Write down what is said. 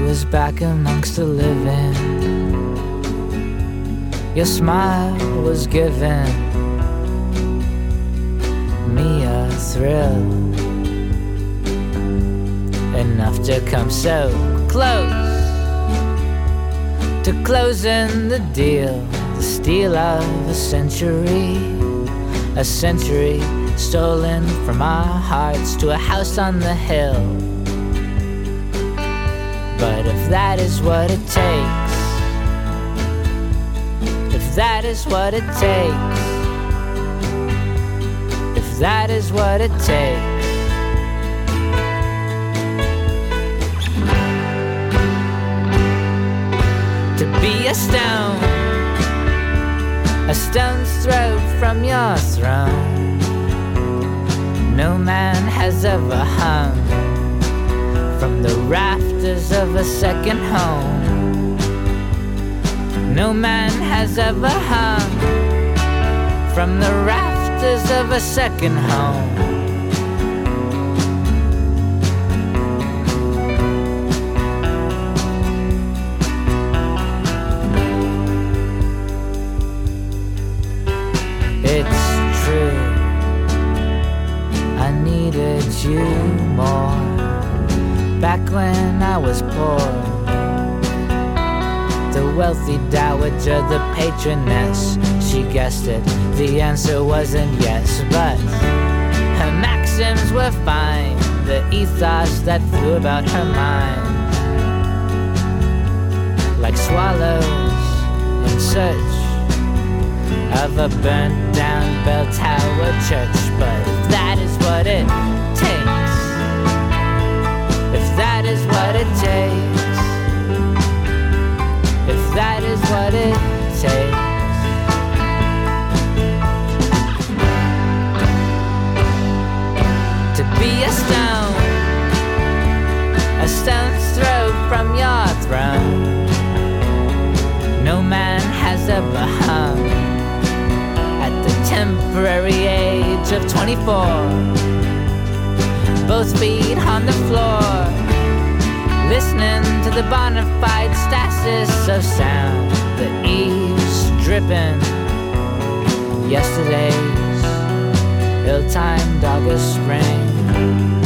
was back amongst the living. Your smile was giving me a thrill, enough to come so close to closing the deal. The steal of a century stolen from our hearts to a house on the hill. But if that is what it takes, if that is what it takes, if that is what it takes, to be a stone's throw from your throne. No man has ever hung from the rafters of a second home. No man has ever hung from the rafters of a second home. It's true, I needed you more back when I was poor. The wealthy dowager, the patroness, she guessed it, the answer wasn't yes. But her maxims were fine, the ethos that flew about her mind, like swallows in search of a burnt down bell tower church. But if that is what it takes, if that is what it takes, if that is what it takes, to be a stone's throw from your throne. No man has ever hung at the temporary age of 24. Both feet on the floor, listening to the bona fide stasis of sound. The eaves dripping yesterday's ill-timed August spring.